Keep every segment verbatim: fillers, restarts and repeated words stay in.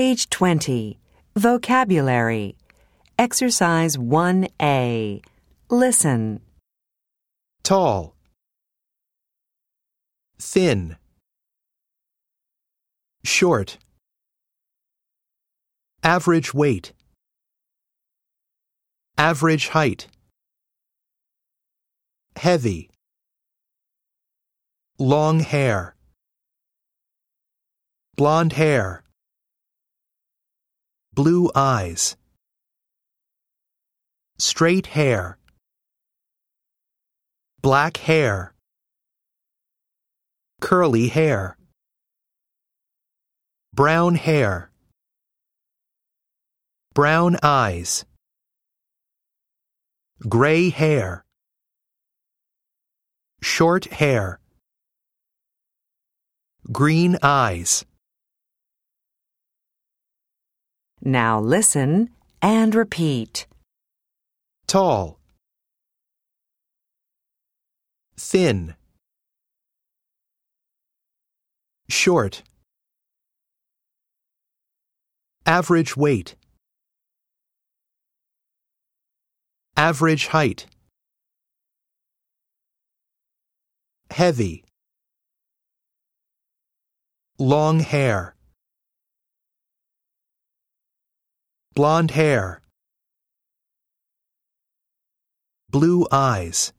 Page twenty. Vocabulary. Exercise one A. Listen. Tall, thin, short, average weight, average height, heavy, long hair, blonde hair, blue eyes, straight hair, black hair, curly hair, brown hair, brown eyes, gray hair, short hair, green eyes. Now listen and repeat. Tall, thin, short, average weight, average height, heavy, long hair, blonde hair, blue eyes,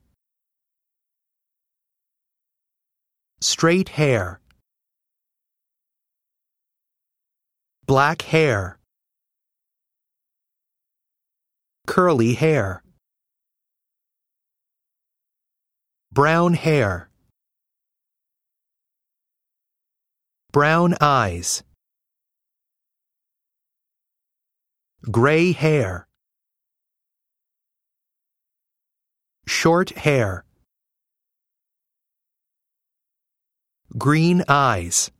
straight hair, black hair, curly hair, brown hair, brown eyes, gray hair, short hair, green eyes.